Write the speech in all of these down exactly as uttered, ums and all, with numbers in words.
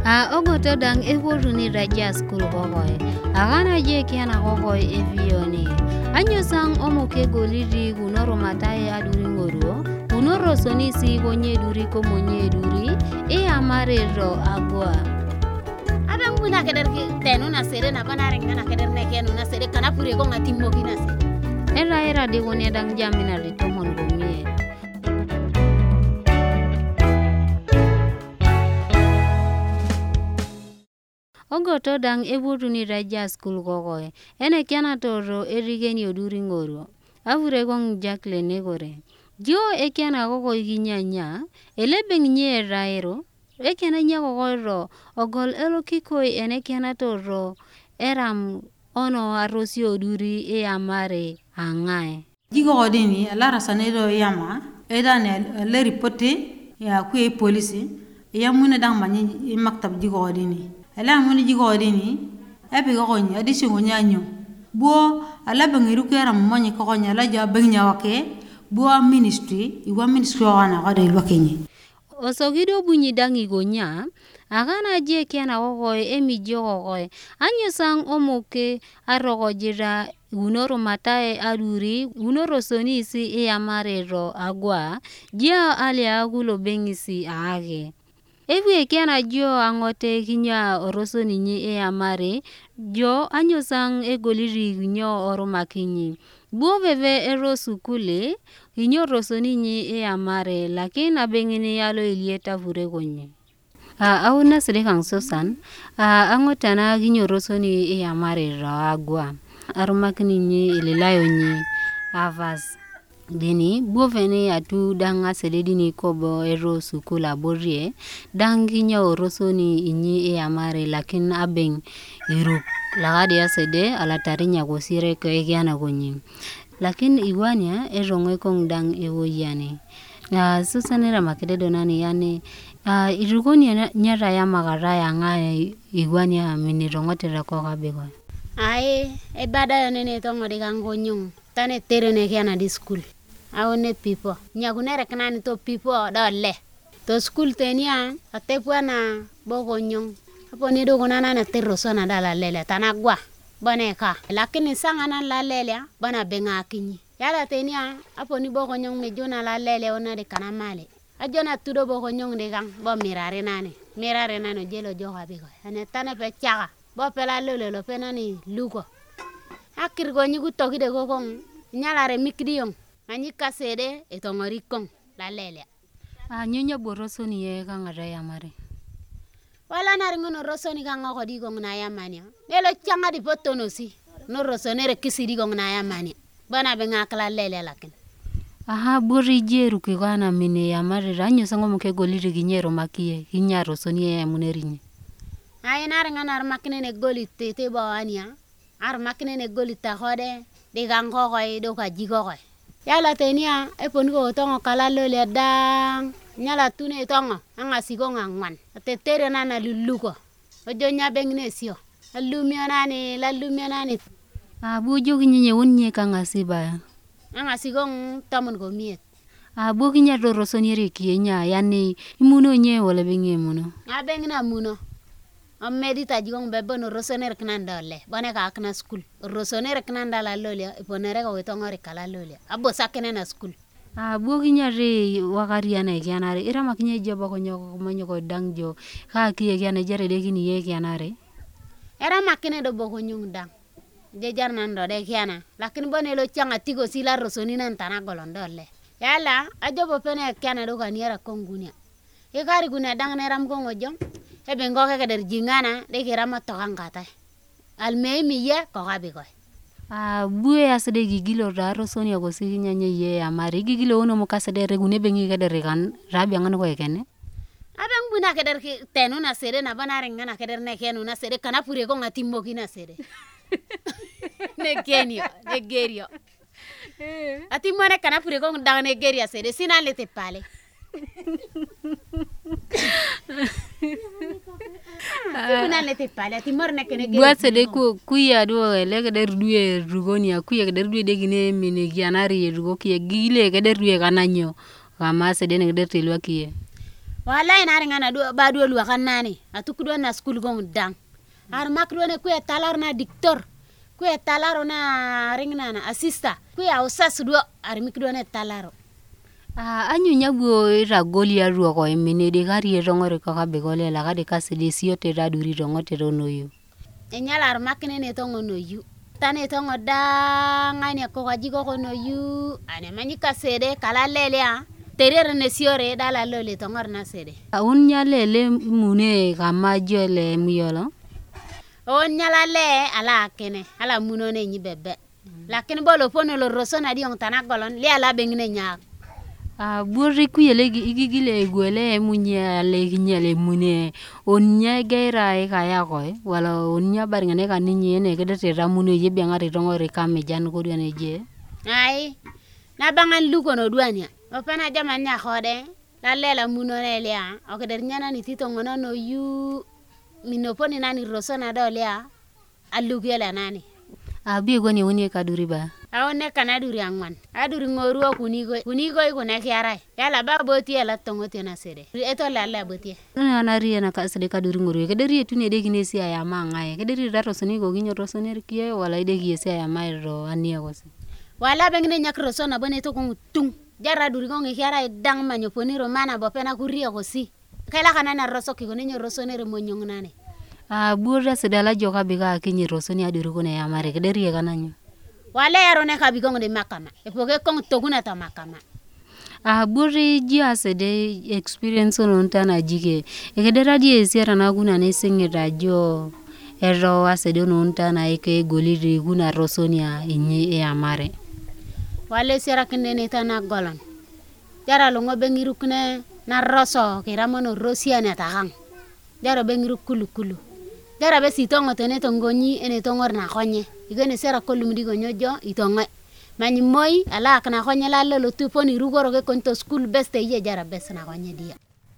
A ogoto dang eworu ni raja school gogoy. Agana je kiana gogoy evioni. Anyo sang omoke goliri gunoro mataye aduri ngoro. Gunoro sonisi wonye duri ko monye duri. E amare ro agwa. Abang buna keder tenu na sere na banarenga na keder nekenu na sere kana pure ko ngati mogi na sere. Era era de wonye dang jamina ritomon gomie. Ogoto dang eworu ni raja school gogoy. Ene kiana toro erigeni oduri ngoro. Avure gong jakle negore. Jo e kiana gogoy ginyanya. Elebeng nye raero. E kiana nya gogoy ro. Ogol elo kikoi ene kiana toro. Eram ono arosi oduri e amare angae. Jigo odini alara sanedo yama. Eda ne le ripote ya kwe polisi. Ya muna dang manyi maktab jigo odini. Ala muni jigo odini ebi gogonya adisi ngonyanyo bo ala bangiru kera mmonyi kogonya la ja bengnya wake bo ministry iwa ministry wana gade lwakenyi Osogido bunyi dangi gonya agana je kiana gogoy emi jogoy anyo sang omoke arogo jira unoro matae aduri unoro sonisi e amare ro agwa jia ale agulo bengisi aage Ewe kiana jo angote kinya oroso ninyi e amare, jo anyo sang e goliri kinyo oromakinyi. Buo veve ero sukule, kinyo roso ninyi e amare, lakin abengini yalo ilieta vuregonye. Uh, au nasile kang sosan, uh, angote na kinyo roso ni e amare ra agwa. Aromakinyi ililayo nyi avaz. Dini bovene atu danga seledini kobo ero sukula borie danginya orosoni inyi e amare lakin abeng iruk lagadi asede alatarinya gosire ko egiana gonyi lakin iwania erongo kong dang ewoyane na susanera makede donani yani uh, irugoni nyara ya magara ya ngae iwania minirongotera ko kabego Ai e bada nene tongo de gangonyung tane tere ne kiana di school Aone pipo nyagunere kanani to pipo dole to school tenia atepwana bogonyong apo ni dogo nana na terroso na dala lele tanagwa boneka lakini sangana la lele bana benga kinyi yala tenia apo ni bogonyong me jona la lele ona de kanamale ajona tudo bogonyong de gang bo mirare nane mirare nane jelo jo habigo ane tane pe chaga bo pela lele lo penani lugo akir go nyigu togi de go gong nyala re mikdiong Anyi kasede etongori kong la lele. Ah nyonya boroso ni ye kangara ya mare. Wala na ringono roso ni kanga ko di gong na ya mania. Nelo changa di potono si. No roso nere kisi di gong na ya mania. Bana benga kala lele lakin. Aha bori jeru ke kana mine ya mare ranyo sango muke goliri ginyero makie hinya roso ni ya munerinyi. Ay na ringana ar makine ne goli tete bawania. Ar makine ne goli ta hode di gango ko do ka jigo ko. Yala tenia eponi ko tongo kala lele dang nyala tune tongo anga sigo ngwan tetere nana luluko ojo nya bengne sio lumio nani la lumio nani a bujo ginye wonye kanga siba anga sigo tamon go miet a bu ginya do rosoniere kienya yani imuno nye wala bengi muno a bengna muno am medita jigong bebono rosoner knanda le bone ka akna school rosoner knanda la lolia iponere ko tongori kala lolia abo sakene na school a bogi nyare wakari yana kianare ira makinye jobo ko nyoko manyo ko dangjo ka kiye kiana jare de gini ye kianare era makine do boko nyung dang je jar nan do de kiana lakin bone lo changa tigo sila rosoni nan tana golondo le yala ajobo pene kiana do kaniera kongunya e kari guna dang neram ko ngojong Ebe ngoke keder jingana de kirama tokan kata. Almei miye ko gabigo. Ah buye asede gigilo raro soni ago siginya nye ye amari gigilo ono mukasede regune bengi keder kan rabi angano ko ekene. Abang buna keder tenu na sede na banarenga na keder nekenu na sede kana pure ko ngati mogi na sede. Negenio, negerio. Ati mone kana pure ko ndang negeria sede sinale te pale. Kuna lete pale ati morne kene ge buat de ku kuya do le ke der duye rugonia kuya ke der duye de gine mine gianari rugo kiye gile ke der duye kananyo kama se de ne der telwa kiye Wala ina ringa do ba do lu kan nani atukdo na school gong dang ar makdo ne ku talar na dictor ku talaro na ringna na assista ku ya usas do ar mikdo ne talaro. Ah, anyu nyabuo ragoli ya ruoko emine de gari rongore ko kabe gole la gade kasidi sio te raduri rongote ronoyu. Enyala ar makne ne tongo no yu. Tane tongo da ngani ko gajigo ko no yu ane manyika sede kala lele a terere ne siore dala lole tongor na sede. Un nyalele mune kama jole miyolo. On nyala le ala kene ala muno ne nyi bebe. Lakini bolo pono lo rosona di on tanagolon le ala bengne nyaak. Ah, burri ku yele igigile gwele munya le ginyele mune onya gera e kaya ko wala onya bar ngane kan ni ne gede te ramune ye bi ngari rongore kame jan ko dene je. Ai na bangan lugo no duania opana jaman nya khode la lela muno ne lia o keder nyana ni tito ngono no yu minoponi nani rosona do lia alugela nani. Ah, bi goni woni ka duri ba. Awone kana duri angwan aduri ngoru kunigo kunigo ikune kiarai yala ba boti yala tongote na sede eto la la boti na na rie na ka sede ka duri ngoru ke deri tuni de gine sia ya mangai ke deri daro soni go ginyo rosoni kie wala de gie sia ya mai ro ania go si wala bengne nyak rosona bone to ko tung jara duri go ngi kiarai dang manyo poni ro mana bo pena kuria go si kala kana na roso ki gonyo rosoni re monyong nane. Ah, burra sede la joka biga kinyi rosoni aduri ko ne ya mare ke deri kana nyo wale yarone kabigong de makama epoke kong toguna ta makama. Ah, burri jia sede experience on tana jige ekedera die sera na guna ne singira jo ero asede on tana eke goliri guna rosonia inyi e amare wale sera kende ne tana golon jara longo bengiru kne na roso kiramono rosia ne tahang jara bengiru kulu kulu jara be sitongo tene tongonyi ene tongor na konye igene sera kolum digo nyojo itonga mani moy ala kana konye la lo tuponi rugoro ke konto school best ye jara best na konye dia.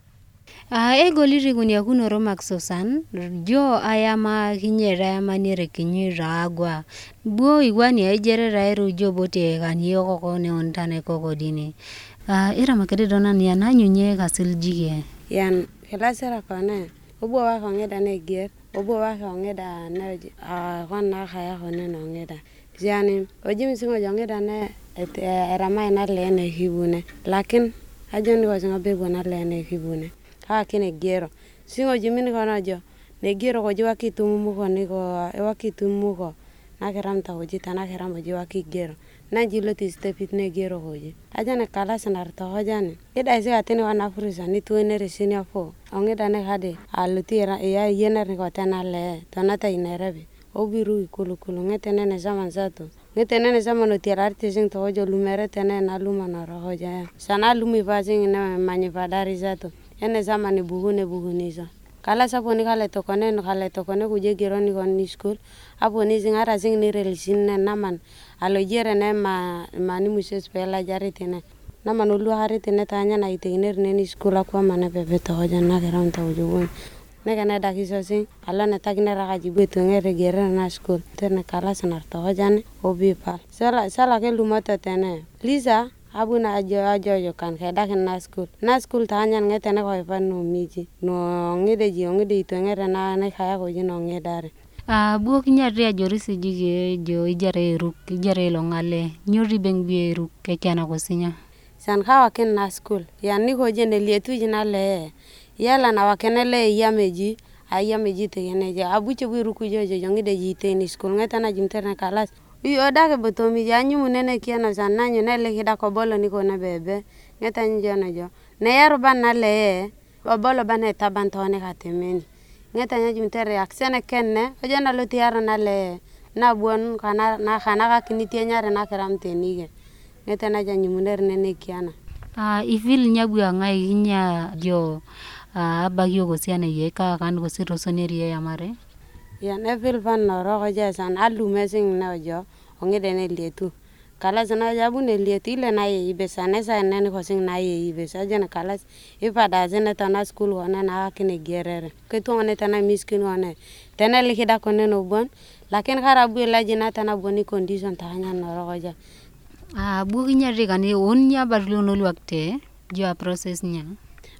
Ah, e goliri gunia kuno romak sosan jo ayama kinyera manire kinyira agwa bo igwani ejere rairu jo bote kanyo ko ne ontane ko godini. Ah, ira makede dona ni ananyunye kasil jige yan kala sera kone obo wa ngeda ne gier obo wa ngeda na a kwana khaya khone no ngeda yani ojimi singo jongeda ne eramai na lene hibune lakin ajoni wa singo bebo na lene hibune ha kine giero singo jimini kono jo ne giero ko jiwa kitumu ko ni ko e wa kitumu ko na keramta ko jita na keramo jiwa ki giero na jilo ti stepit ne giero hoje ajane kala sanar to hojane ida ise atene wana furisa ni tuene resini afo ongeda ne hade alutira ya yener ko tanale tonata inerebe obiru kulu kulu ngetene ne zaman zato ngetene ne zaman otirarte sing to hojo lumere tene na luma na hoja sana lumi pasing ne manye padari zato ene zaman ne bugune buguniza kala saponi kale to kone no kale to kone kuje gironi kon ni school aponi zingara sing ni relisin ne naman alo jere ne ma mani muses pela jari tene naman ulu hari tene tanya na itiner ne ni school akwa mana bebe to hoja na geram to jugun ne kana dakiso sing ala na tagine ra jibu to ngere gere na school tene kala sanar to hoja ne obipa sala sala ke lumata tene liza abuna ajo ajo yo kan keda na school na school tanya ngete ne ko panu miji no ngide ji ngide to ngere na ne khaya ko ji no ngedare. Ah, buok nyare ajorisi jige jo ijare ruk ijare longale nyori beng bi ruk ke kana ko sinya san khawa ken na school yan ni ko je ne lietu jina le yala na wakenele yameji ayameji te ne ja abuche bi ruku jo jo ngide ji te ni school ngeta na jimterne kalas wi odage botomi janyu munene kiana sana nyo ne le hida ko bolo ni ko na bebe ngeta njo na jo ne yaro ban na le bolo ban eta ban to ne katemeni ngeta nya jimtere aksene kenne ojana lo tiara na le na bon kana na kana ka kiniti nyare na karamte nige ngeta na janyu munere ne kiana. Ah, ifil nyabu ngai nya jo ah bagyo go siane ye ka kan go siro soneri ya mare ya ne fil van no ro ja san alu mesing na jo ongede ne lietu kala sana jabu ne lietu ile na ye ibe sana sa ne ko sing na ye ibe sa jana kala ipada zene tana school wana na kine gerere ke to ne tana miskin wana tana likida ko ne no bon lakin kharabu la jina tana boni condition ta nya no ro ja. Ah, bugi nyari kan on nya barlo no wakte jo process nya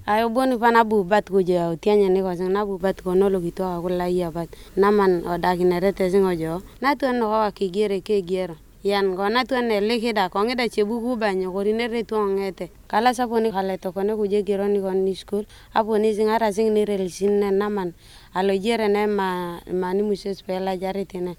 Ayo boni pana bu bat ko jo tianya ne ko na bu bat ko no lo gito ko la ya bat naman odagi ne rete zingo jo na to no wa ki gere ke gero yan go na to ne le keda ko ngeda chebu ku banyo ko rine re to ngete kala sa poni kala to ko ne ku je gero ni kon ni school apo ni zingara zing ni rel sin ne naman alo jere ne ma mani muses pela jare tene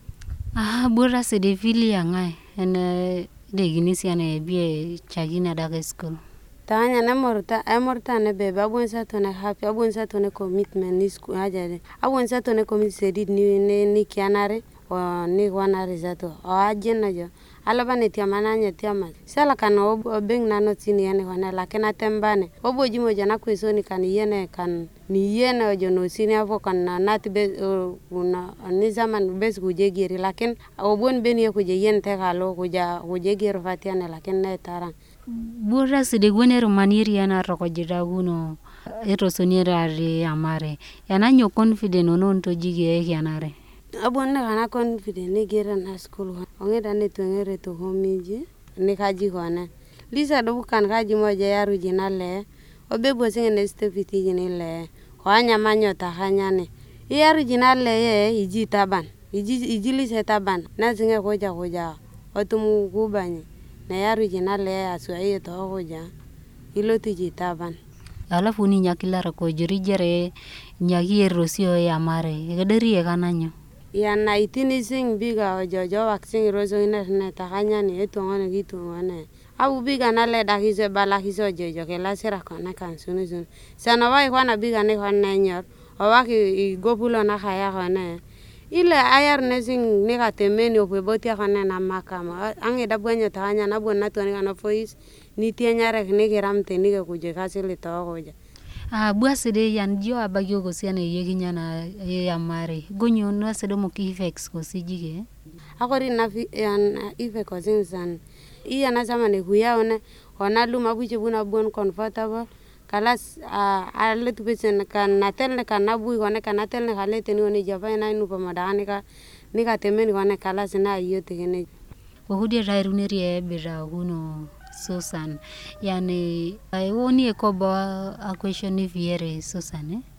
ah bura se de fili yangai ene de ginisi ane bie chagina daga school tanya na morta e morta ne be babun sa to ne happy abun sa to ne commitment ni school ajade abun sa to ne commit sedit ni ne ni kianare o ni wanare za to o ajena jo alaba ne tiamana nya tiama sala kan o beng na no tini ene wana lakena tembane obo jimo jana kweso ni kan yene kan ni yene o jono sini afo kan na nati be una ni zaman bes ku je giri lakin obon ben ye ku je yen te galo ku ja ku je giro fatiane lakin ne tarang Bura se de gwenero maniri yana roko jiraguno eto soniera re amare yana nyo confident ono nto jige e yanare abon na kana confident ne gera na school onge dane to ngere to homiji ne kaji kona lisa do kan kaji mo je yaru jinale obe bo singe ne stepiti jinale ko anya manyo ta hanya ne yaru jinale ye iji taban iji iji lisa taban na singe koja koja otumu kubanye na yaru jinale aswaye to koja ilo tiji taban alafu ni nyakila ko jiri jere nyagi rosio ya mare gederi e kananyo ya na itini sing biga jojo vaccine roso ina ne takanya ni eto ngone gitu ngone abu biga na le dakize bala kiso jojo ke la sira kona kan sunu sunu sana wai kwana biga ne kwana nyor o waki gopulo na khaya kona ile ayar ne sing ne ka temeni o pebotia kona na makama ange da bwenyo takanya na bonna to ne kana fois ni tienya rek ne geramte ni ke kuje kasile to koja ah bua sede yan dio abagyo go siane yeginya na ye amare gonyo no sedo mo ki fex ko sijige akori na yan ife ko zinsan iya na sama ne huyaone ona luma buche buna bon comfortable kalas a le tu pesen kan natel ne kan nabu ko ne kan natel ne khale teni oni jaba na nu pa madani ka ni ka temen ko ne kalas na yote ne ko hudi rairuneri e bira huno Susan yani ai woni e ko ba a question ni viere Susan eh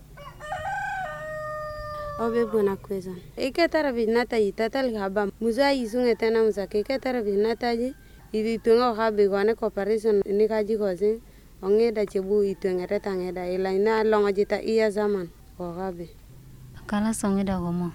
obe bona question e ke tarabi nata itatal haba muza isunge tena muza ke ke tarabi nata ji idi tungo habe ko ne cooperation ni ka ji ko sin onge da chebu itengere tangeda ila ina longa jita iya zaman ko habe kala songe da gomo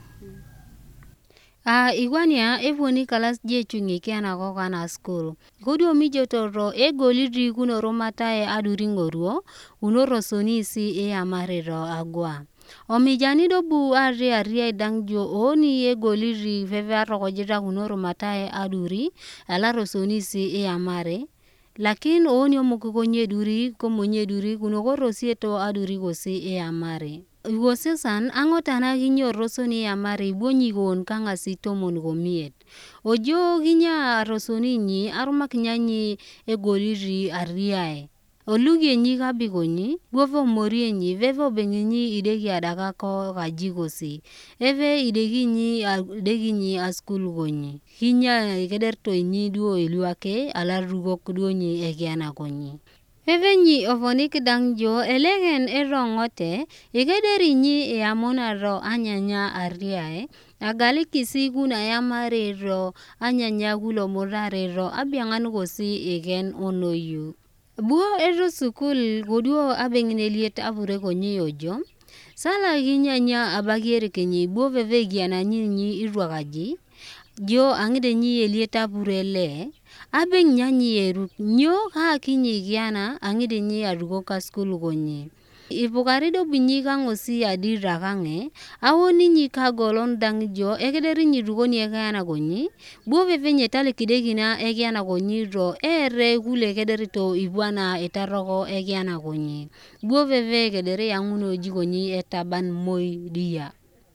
Ah, igwania evoni kalas je chungi kiana ko kana school. Godio mi jotoro e golidri kuno romata e aduringoruo, unoro sonisi e amarero agwa. Omijani do bu ari ari dangjo oni e golidri veve aroko jira unoro mata e aduri, ala rosonisi e amare. Lakin oni omuko nyeduri ko monyeduri kuno ko rosieto aduri gosi e amare. Wosesan angotana ginyo rosoni amare bonyi gon kanga sitomon gomiet ojo ginya rosoni ni arumak nyanyi e goliri ariae oluge nyi gabigonyi govo morie nyi vevo benyi idegi adaka ko gajigosi eve idegi nyi idegi nyi askul gonyi hinya kederto nyi duo iluake alarugo kudo nyi egiana gonyi Evenyi ovonik dangjo elegen erongote igederi nyi e amona ro anyanya ariae agali kisi guna yamare ro anyanya gulo morare ro abiangan gosi igen onoyu buo ero sukul goduo abengineliet abure gonyi ojo sala ginyanya abagiere kenyi buo veve giana nyi irwagaji jo angide nyi eliet abure le abeng nyanyi eru nyo ha kinyi giana angide nyi arugo ka school gonyi ipukari do bunyi kangosi adira kange awoni nyi ka golon dangjo egederi nyi rugo ni egana gonyi bo veve nyetale kidegina egana gonyi ro ere gule egederi to ibwana etarogo egana gonyi bo veve egederi yanguno jigonyi etaban moy dia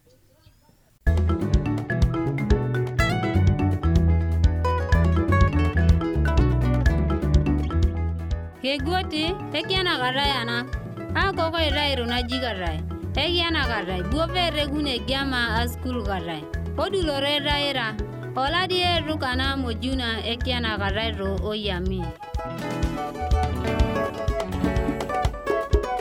Kegoti tekiana garayana ako ko irairu na jigarai tekiana garai buovere gune gyama askul garai odulore raira oladi eru kana mojuna ekiana garai ro oyami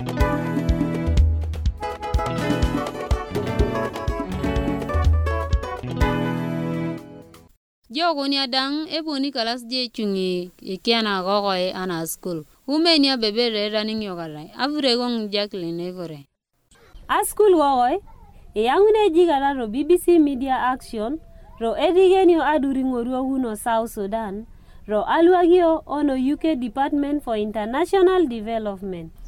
Jo kunya dang eboni kalas je chungi ikiana gogoy ana school. Umenia bebere running yogalai. Avure gong Jacqueline Evore. A school gogoy e yangune jigala ro B B C Media Action ro edigenio aduri ngoruo huno South Sudan ro aluagio ono U K Department for International Development.